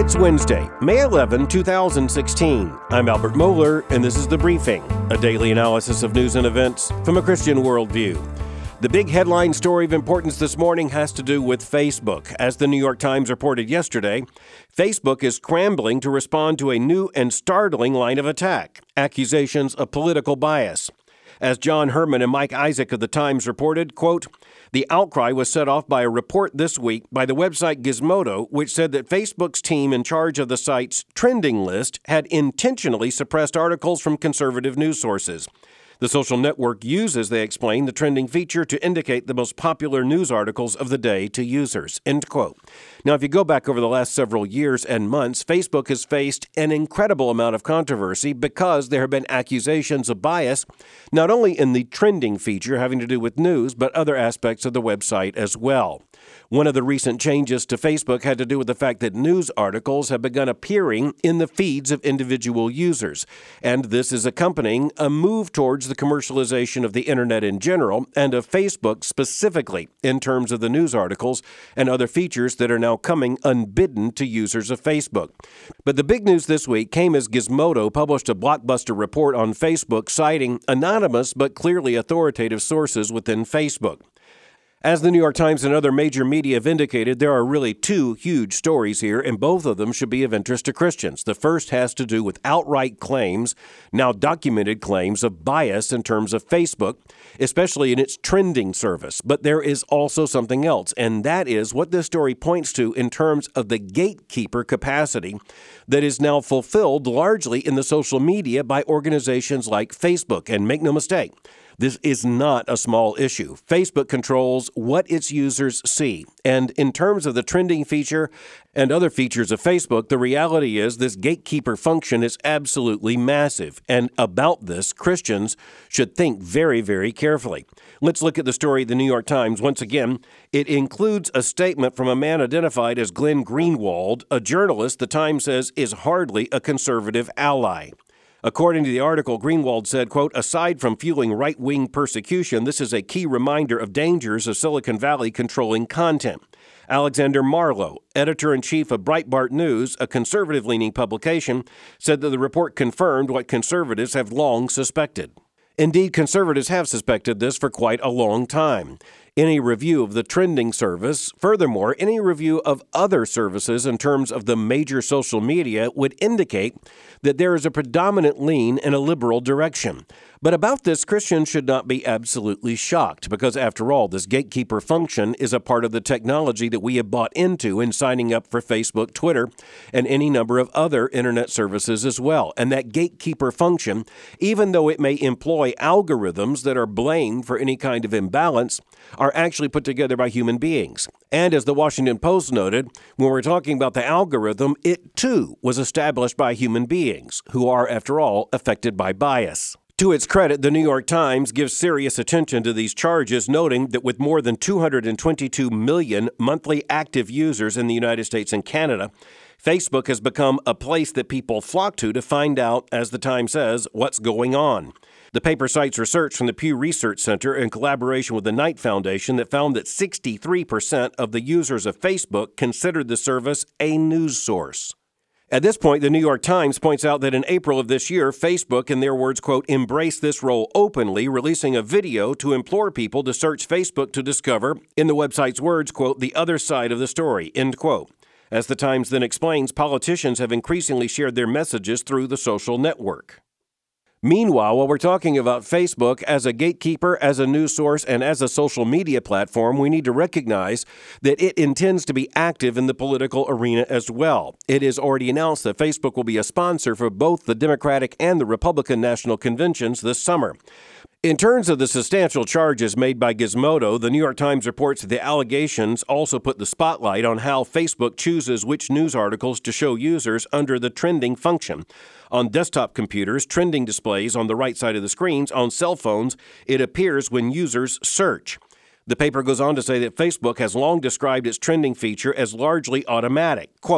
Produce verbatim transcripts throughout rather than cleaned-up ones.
It's Wednesday, May eleventh, twenty sixteen. I'm Albert Mohler, and this is The Briefing, a daily analysis of news and events from a Christian worldview. The big headline story of importance this morning has to do with Facebook. As the New York Times reported yesterday, Facebook is scrambling to respond to a new and startling line of attack, accusations of political bias. As John Herman and Mike Isaac of the Times reported, quote, the outcry was set off by a report this week by the website Gizmodo, which said that Facebook's team in charge of the site's trending list had intentionally suppressed articles from conservative news sources. The social network uses, they explain, the trending feature to indicate the most popular news articles of the day to users, end quote. Now, if you go back over the last several years and months, Facebook has faced an incredible amount of controversy because there have been accusations of bias, not only in the trending feature having to do with news, but other aspects of the website as well. One of the recent changes to Facebook had to do with the fact that news articles have begun appearing in the feeds of individual users, and this is accompanying a move towards the commercialization of the internet in general and of Facebook specifically in terms of the news articles and other features that are now coming unbidden to users of Facebook. But the big news this week came as Gizmodo published a blockbuster report on Facebook citing anonymous but clearly authoritative sources within Facebook. As the New York Times and other major media have indicated, there are really two huge stories here, and both of them should be of interest to Christians. The first has to do with outright claims, now documented claims of bias in terms of Facebook, especially in its trending service. But there is also something else, and that is what this story points to in terms of the gatekeeper capacity that is now fulfilled largely in the social media by organizations like Facebook. And make no mistake, this is not a small issue. Facebook controls what its users see. And in terms of the trending feature and other features of Facebook, the reality is this gatekeeper function is absolutely massive. And about this, Christians should think very, very carefully. Let's look at the story of the New York Times. Once again, it includes a statement from a man identified as Glenn Greenwald, a journalist the Times says is hardly a conservative ally. According to the article, Greenwald said, quote, aside from fueling right-wing persecution, this is a key reminder of dangers of Silicon Valley controlling content. Alexander Marlow, editor-in-chief of Breitbart News, a conservative-leaning publication, said that the report confirmed what conservatives have long suspected. Indeed, conservatives have suspected this for quite a long time. Any review of the trending service, furthermore, any review of other services in terms of the major social media would indicate that there is a predominant lean in a liberal direction. But about this, Christians should not be absolutely shocked because, after all, this gatekeeper function is a part of the technology that we have bought into in signing up for Facebook, Twitter, and any number of other internet services as well. And that gatekeeper function, even though it may employ algorithms that are blamed for any kind of imbalance, are actually put together by human beings. And as the Washington Post noted, when we're talking about the algorithm, it too was established by human beings who are, after all, affected by bias. To its credit, the New York Times gives serious attention to these charges, noting that with more than two hundred twenty-two million monthly active users in the United States and Canada, Facebook has become a place that people flock to to find out, as the Times says, what's going on. The paper cites research from the Pew Research Center in collaboration with the Knight Foundation that found that sixty-three percent of the users of Facebook considered the service a news source. At this point, the New York Times points out that in April of this year, Facebook, in their words, quote, embraced this role openly, releasing a video to implore people to search Facebook to discover, in the website's words, quote, the other side of the story, end quote. As the Times then explains, politicians have increasingly shared their messages through the social network. Meanwhile, while we're talking about Facebook as a gatekeeper, as a news source, and as a social media platform, we need to recognize that it intends to be active in the political arena as well. It is already announced that Facebook will be a sponsor for both the Democratic and the Republican national conventions this summer. In terms of the substantial charges made by Gizmodo, the New York Times reports that the allegations also put the spotlight on how Facebook chooses which news articles to show users under the trending function. On desktop computers, trending displays on the right side of the screens. On cell phones, it appears when users search. The paper goes on to say that Facebook has long described its trending feature as largely automatic. Quote,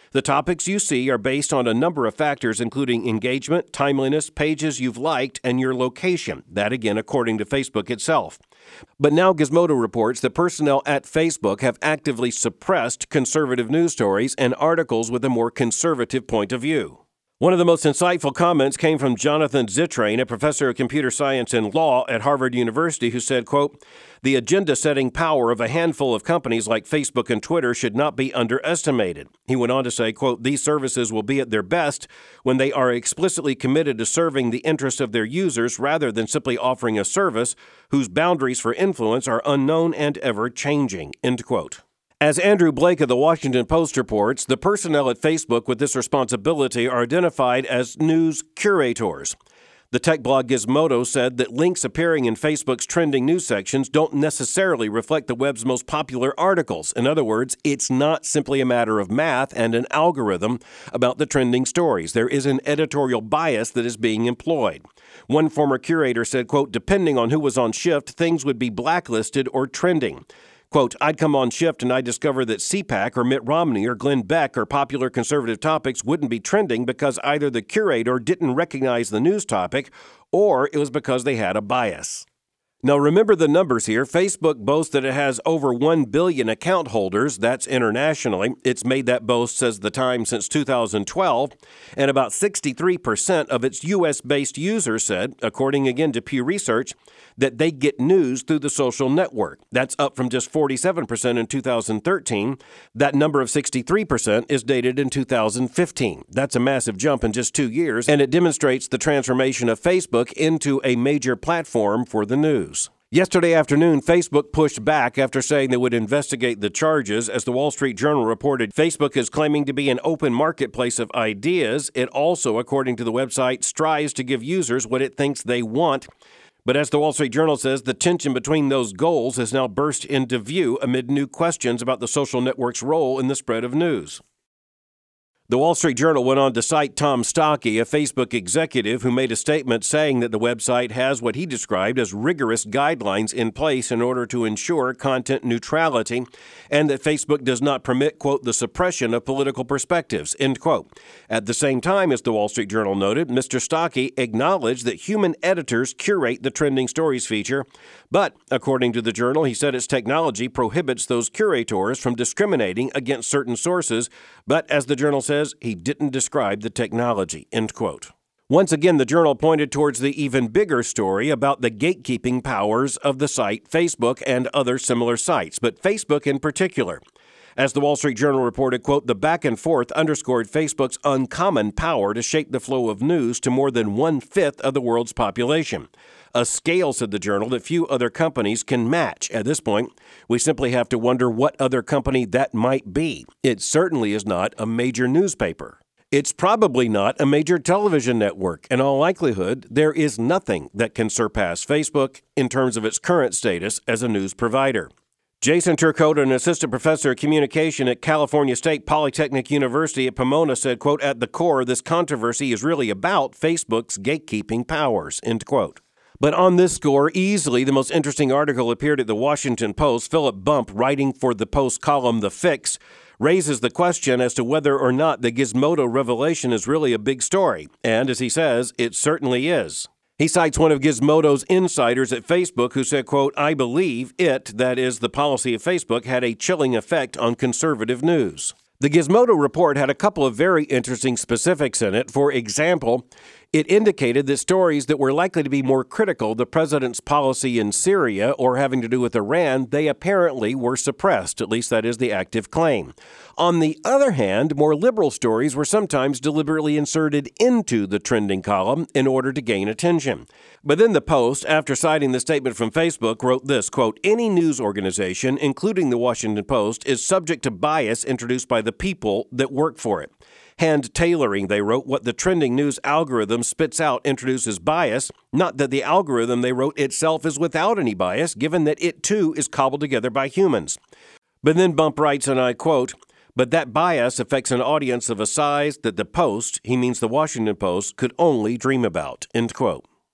The topics you see are based on a number of factors, including engagement, timeliness, pages you've liked, and your location. That, again, according to Facebook itself. But now Gizmodo reports that personnel at Facebook have actively suppressed conservative news stories and articles with a more conservative point of view. One of the most insightful comments came from Jonathan Zittrain, a professor of computer science and law at Harvard University, who said, quote, "The agenda-setting power of a handful of companies like Facebook and Twitter should not be underestimated." He went on to say, quote, "These services will be at their best when they are explicitly committed to serving the interests of their users rather than simply offering a service whose boundaries for influence are unknown and ever-changing," end quote. As Andrew Blake of the Washington Post reports, the personnel at Facebook with this responsibility are identified as news curators. The tech blog Gizmodo said that links appearing in Facebook's trending news sections don't necessarily reflect the web's most popular articles. In other words, it's not simply a matter of math and an algorithm about the trending stories. There is an editorial bias that is being employed. One former curator said, quote, "Depending on who was on shift, things would be blacklisted or trending." Quote, "I'd come on shift and I'd discover that C PAC or Mitt Romney or Glenn Beck or popular conservative topics wouldn't be trending because either the curator didn't recognize the news topic or it was because they had a bias." Now remember the numbers here. Facebook boasts that it has over one billion account holders. That's internationally. It's made that boast, says The Times, since two thousand twelve. And about sixty-three percent of its U S-based users said, according again to Pew Research, that they get news through the social network. That's up from just forty-seven percent in two thousand thirteen. That number of sixty-three percent is dated in two thousand fifteen. That's a massive jump in just two years, and it demonstrates the transformation of Facebook into a major platform for the news. Yesterday afternoon, Facebook pushed back after saying they would investigate the charges. As the Wall Street Journal reported, Facebook is claiming to be an open marketplace of ideas. It also, according to the website, strives to give users what it thinks they want. But as the Wall Street Journal says, the tension between those goals has now burst into view amid new questions about the social network's role in the spread of news. The Wall Street Journal went on to cite Tom Stocky, a Facebook executive who made a statement saying that the website has what he described as rigorous guidelines in place in order to ensure content neutrality, and that Facebook does not permit, quote, "the suppression of political perspectives," end quote. At the same time, as the Wall Street Journal noted, Mister Stocky acknowledged that human editors curate the trending stories feature, but, according to the Journal, he said its technology prohibits those curators from discriminating against certain sources, but, as the Journal says, he didn't describe the technology, end quote. Once again, the Journal pointed towards the even bigger story about the gatekeeping powers of the site Facebook and other similar sites, but Facebook in particular. As the Wall Street Journal reported, quote, "The back and forth underscored Facebook's uncommon power to shape the flow of news to more than one-fifth of the world's population. A scale," said the Journal, "that few other companies can match. At this point, we simply have to wonder what other company that might be. It certainly is not a major newspaper. It's probably not a major television network. In all likelihood, there is nothing that can surpass Facebook in terms of its current status as a news provider." Jason Turcotte, an assistant professor of communication at California State Polytechnic University at Pomona, said, quote, "At the core, this controversy is really about Facebook's gatekeeping powers," end quote. But on this score, easily the most interesting article appeared at the Washington Post. Philip Bump, writing for the Post column The Fix, raises the question as to whether or not the Gizmodo revelation is really a big story. And as he says, it certainly is. He cites one of Gizmodo's insiders at Facebook who said, quote, "I believe it," that is, the policy of Facebook, "had a chilling effect on conservative news." The Gizmodo report had a couple of very interesting specifics in it. For example, it indicated that stories that were likely to be more critical of the president's policy in Syria or having to do with Iran, they apparently were suppressed. At least that is the active claim. On the other hand, more liberal stories were sometimes deliberately inserted into the trending column in order to gain attention. But then the Post, after citing the statement from Facebook, wrote this, quote, "Any news organization, including the Washington Post, is subject to bias introduced by the people that work for it. Hand tailoring," they wrote, "what the trending news algorithm spits out introduces bias, not that the algorithm," they wrote, "itself is without any bias, given that it too is cobbled together by humans." But then Bump writes, and I quote, "But that bias affects an audience of a size that the Post," he means the Washington Post, "could only dream about," end quote.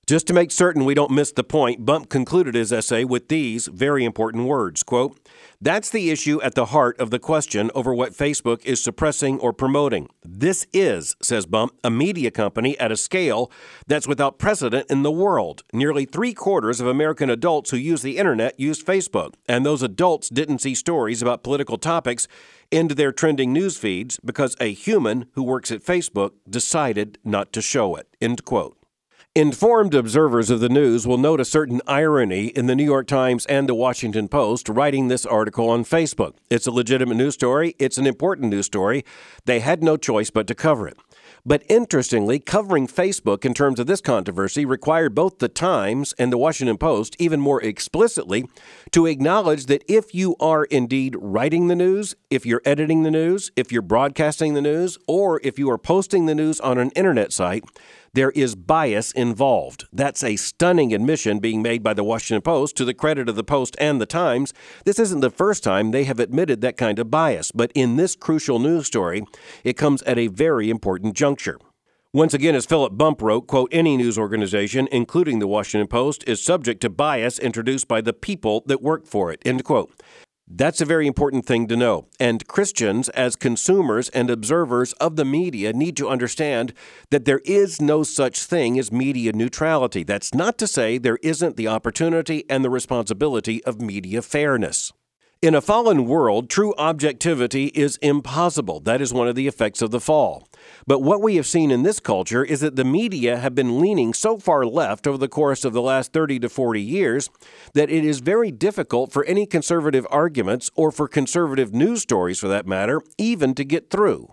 Just to make certain we don't miss the point, Bump concluded his essay with these very important words, quote, "That's the issue at the heart of the question over what Facebook is suppressing or promoting. This is," says Bump, "a media company at a scale that's without precedent in the world. Nearly three quarters of American adults who use the internet use Facebook, and those adults didn't see stories about political topics into their trending news feeds because a human who works at Facebook decided not to show it," end quote. Informed observers of the news will note a certain irony in the New York Times and the Washington Post writing this article on Facebook. It's a legitimate news story. It's an important news story. They had no choice but to cover it. But interestingly, covering Facebook in terms of this controversy required both the Times and the Washington Post, even more explicitly, to acknowledge that if you are indeed writing the news, if you're editing the news, if you're broadcasting the news, or if you are posting the news on an internet site, there is bias involved. That's a stunning admission being made by the Washington Post to the credit of the Post and the Times. This isn't the first time they have admitted that kind of bias, but in this crucial news story, it comes at a very important juncture. Once again, as Philip Bump wrote, quote, "Any news organization, including the Washington Post, is subject to bias introduced by the people that work for it," end quote. That's a very important thing to know. And Christians, as consumers and observers of the media, need to understand that there is no such thing as media neutrality. That's not to say there isn't the opportunity and the responsibility of media fairness. In a fallen world, true objectivity is impossible. That is one of the effects of the fall. But what we have seen in this culture is that the media have been leaning so far left over the course of the last thirty to forty years that it is very difficult for any conservative arguments or for conservative news stories, for that matter, even to get through.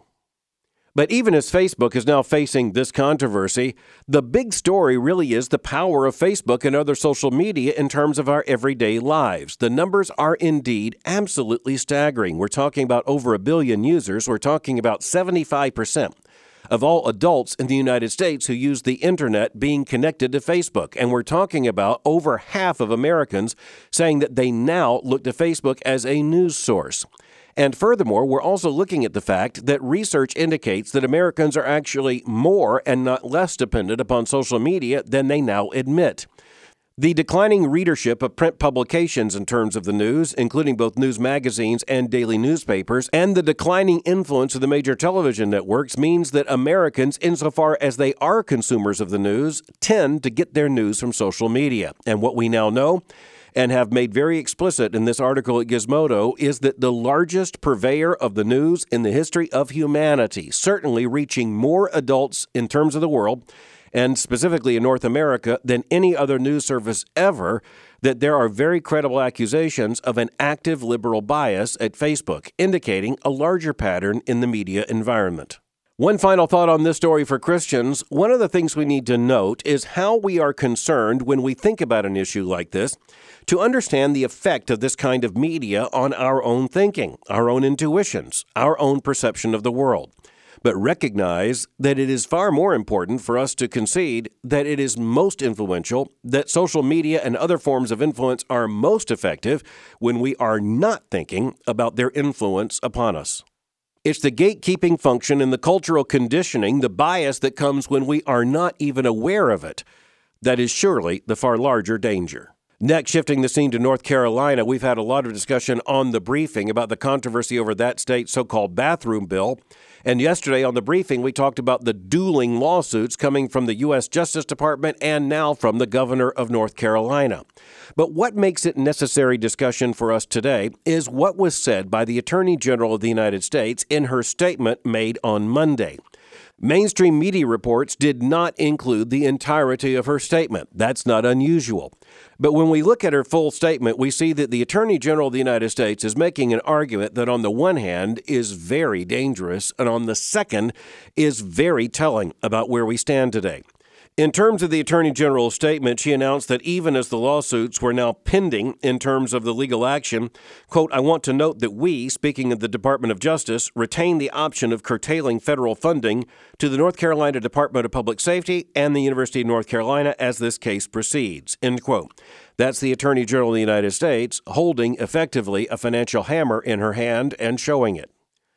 But even as Facebook is now facing this controversy, the big story really is the power of Facebook and other social media in terms of our everyday lives. The numbers are indeed absolutely staggering. We're talking about over a billion users. We're talking about seventy-five percent of all adults in the United States who use the internet being connected to Facebook. And we're talking about over half of Americans saying that they now look to Facebook as a news source. And furthermore, we're also looking at the fact that research indicates that Americans are actually more and not less dependent upon social media than they now admit. The declining readership of print publications in terms of the news, including both news magazines and daily newspapers, and the declining influence of the major television networks means that Americans, insofar as they are consumers of the news, tend to get their news from social media. And what we now know, and have made very explicit in this article at Gizmodo, is that the largest purveyor of the news in the history of humanity, certainly reaching more adults in terms of the world, and specifically in North America, than any other news service ever, that there are very credible accusations of an active liberal bias at Facebook, indicating a larger pattern in the media environment. One final thought on this story for Christians. One of the things we need to note is how we are concerned when we think about an issue like this to understand the effect of this kind of media on our own thinking, our own intuitions, our own perception of the world. But recognize that it is far more important for us to concede that it is most influential, that social media and other forms of influence are most effective when we are not thinking about their influence upon us. It's the gatekeeping function and the cultural conditioning, the bias that comes when we are not even aware of it, that is surely the far larger danger. Next, shifting the scene to North Carolina, we've had a lot of discussion on the briefing about the controversy over that state's so-called bathroom bill. And yesterday on the briefing, we talked about the dueling lawsuits coming from the U S Justice Department and now from the governor of North Carolina. But what makes it necessary discussion for us today is what was said by the Attorney General of the United States in her statement made on Monday. Mainstream media reports did not include the entirety of her statement. That's not unusual. But when we look at her full statement, we see that the Attorney General of the United States is making an argument that on the one hand is very dangerous and on the second is very telling about where we stand today. In terms of the Attorney General's statement, she announced that even as the lawsuits were now pending in terms of the legal action, quote, "I want to note that we, speaking of the Department of Justice, retain the option of curtailing federal funding to the North Carolina Department of Public Safety and the University of North Carolina as this case proceeds," end quote. That's the Attorney General of the United States holding effectively a financial hammer in her hand and showing it.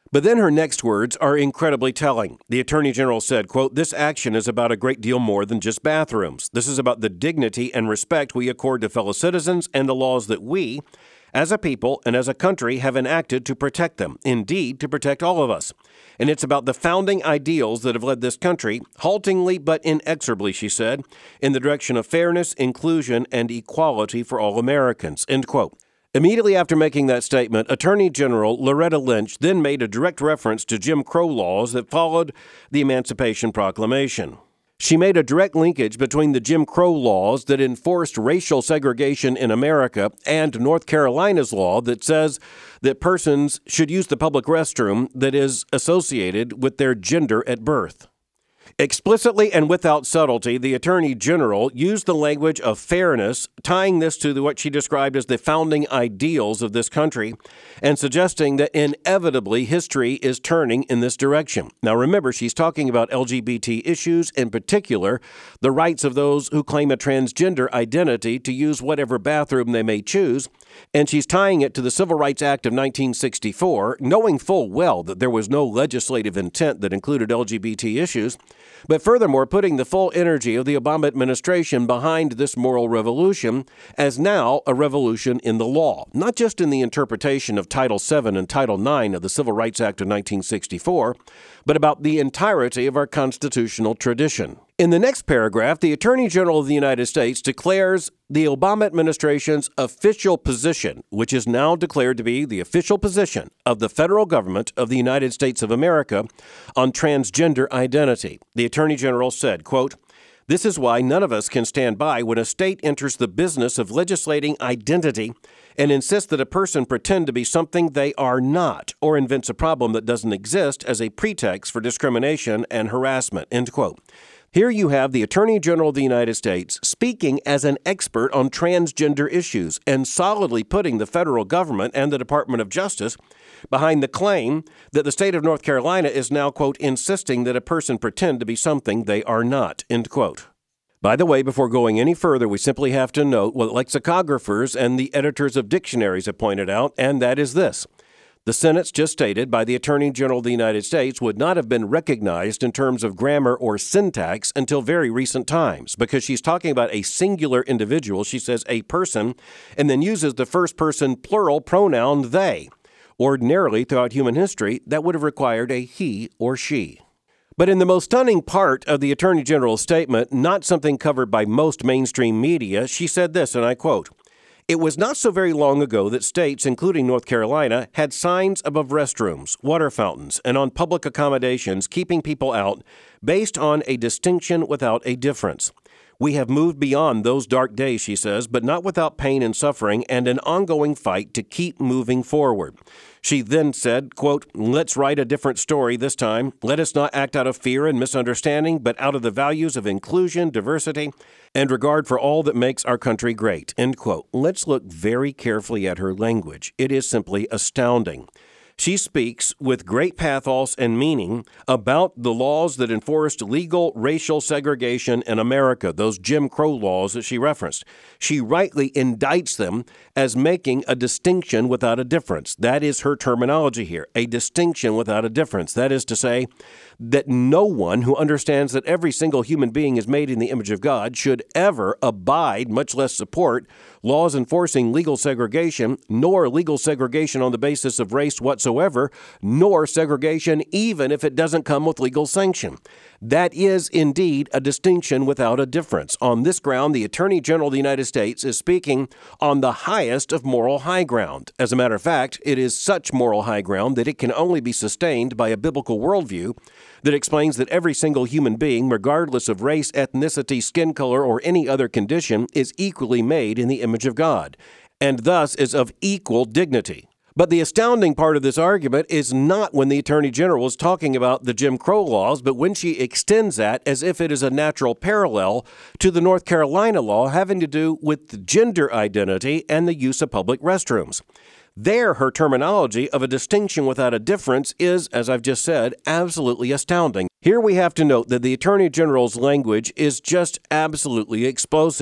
But then her next words are incredibly telling. The Attorney General said, quote, "This action is about a great deal more than just bathrooms. This is about the dignity and respect we accord to fellow citizens and the laws that we, as a people and as a country, have enacted to protect them, indeed, to protect all of us. And it's about the founding ideals that have led this country, haltingly but inexorably," she said, "in the direction of fairness, inclusion, and equality for all Americans," end quote. Immediately after making that statement, Attorney General Loretta Lynch then made a direct reference to Jim Crow laws that followed the Emancipation Proclamation. She made a direct linkage between the Jim Crow laws that enforced racial segregation in America and North Carolina's law that says that persons should use the public restroom that is associated with their gender at birth. Explicitly and without subtlety, the Attorney General used the language of fairness, tying this to what she described as the founding ideals of this country, and suggesting that inevitably history is turning in this direction. Now remember, she's talking about L G B T issues, in particular, the rights of those who claim a transgender identity to use whatever bathroom they may choose, and she's tying it to the Civil Rights Act of nineteen sixty-four, knowing full well that there was no legislative intent that included L G B T issues, but furthermore, putting the full energy of the Obama administration behind this moral revolution as now a revolution in the law, not just in the interpretation of Title seven and Title nine of the Civil Rights Act of nineteen sixty-four, but about the entirety of our constitutional tradition. In the next paragraph, the Attorney General of the United States declares the Obama administration's official position, which is now declared to be the official position of the federal government of the United States of America on transgender identity. The Attorney General said, quote, "This is why none of us can stand by when a state enters the business of legislating identity and insists that a person pretend to be something they are not, or invents a problem that doesn't exist as a pretext for discrimination and harassment," end quote. Here you have the Attorney General of the United States speaking as an expert on transgender issues and solidly putting the federal government and the Department of Justice behind the claim that the state of North Carolina is now, quote, insisting that a person pretend to be something they are not, end quote. By the way, before going any further, we simply have to note what lexicographers and the editors of dictionaries have pointed out, and that is this. The sentence just stated by the Attorney General of the United States would not have been recognized in terms of grammar or syntax until very recent times, because she's talking about a singular individual. She says a person, and then uses the first person plural pronoun they. Ordinarily, throughout human history, that would have required a he or she. But in the most stunning part of the Attorney General's statement, not something covered by most mainstream media, she said this, and I quote, "It was not so very long ago that states, including North Carolina, had signs above restrooms, water fountains, and on public accommodations keeping people out based on a distinction without a difference. We have moved beyond those dark days," she says, "but not without pain and suffering and an ongoing fight to keep moving forward." She then said, quote, "Let's write a different story this time. Let us not act out of fear and misunderstanding, but out of the values of inclusion, diversity, and regard for all that makes our country great," end quote. Let's look very carefully at her language. It is simply astounding. She speaks with great pathos and meaning about the laws that enforced legal racial segregation in America, those Jim Crow laws that she referenced. She rightly indicts them as making a distinction without a difference. That is her terminology here, a distinction without a difference. That is to say that no one who understands that every single human being is made in the image of God should ever abide, much less support, laws enforcing legal segregation, nor legal segregation on the basis of race whatsoever, nor segregation even if it doesn't come with legal sanction. That is indeed a distinction without a difference. On this ground, the Attorney General of the United States is speaking on the highest of moral high ground. As a matter of fact, it is such moral high ground that it can only be sustained by a biblical worldview that explains that every single human being, regardless of race, ethnicity, skin color, or any other condition, is equally made in the image of God, and thus is of equal dignity. But the astounding part of this argument is not when the Attorney General is talking about the Jim Crow laws, but when she extends that as if it is a natural parallel to the North Carolina law having to do with gender identity and the use of public restrooms. There, her terminology of a distinction without a difference is, as I've just said, absolutely astounding. Here we have to note that the Attorney General's language is just absolutely explosive.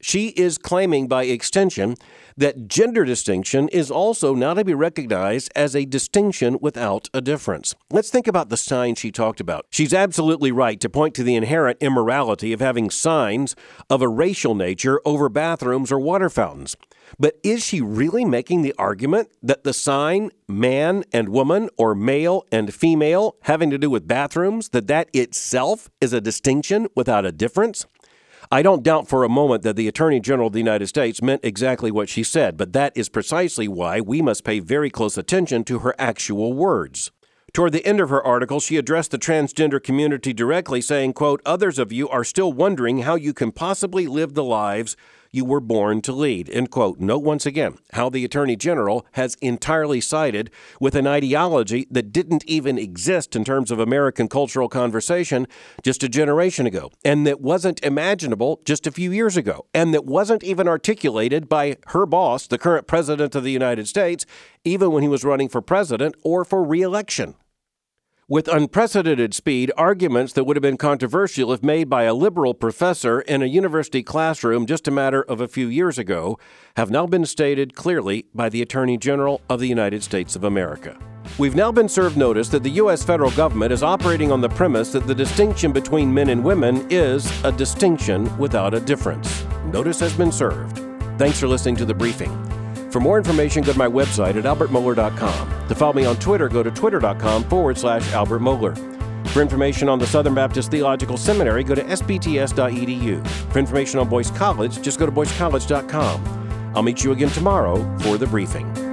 She is claiming by extension that gender distinction is also now to be recognized as a distinction without a difference. Let's think about the signs she talked about. She's absolutely right to point to the inherent immorality of having signs of a racial nature over bathrooms or water fountains. But is she really making the argument that the sign man and woman or male and female having to do with bathrooms, that that itself is a distinction without a difference? I don't doubt for a moment that the Attorney General of the United States meant exactly what she said, but that is precisely why we must pay very close attention to her actual words. Toward the end of her article, she addressed the transgender community directly, saying, quote, "Others of you are still wondering how you can possibly live the lives you were born to lead," end quote. Note once again how the Attorney General has entirely sided with an ideology that didn't even exist in terms of American cultural conversation just a generation ago, and that wasn't imaginable just a few years ago, and that wasn't even articulated by her boss, the current president of the United States, even when he was running for president or for re-election. With unprecedented speed, arguments that would have been controversial if made by a liberal professor in a university classroom just a matter of a few years ago have now been stated clearly by the Attorney General of the United States of America. We've now been served notice that the U S federal government is operating on the premise that the distinction between men and women is a distinction without a difference. Notice has been served. Thanks for listening to The Briefing. For more information, go to my website at albert mohler dot com. To follow me on Twitter, go to twitter.com forward slash Albert Mohler. For information on the Southern Baptist Theological Seminary, go to s b t s dot e d u. For information on Boyce College, just go to boyce college dot com. I'll meet you again tomorrow for The Briefing.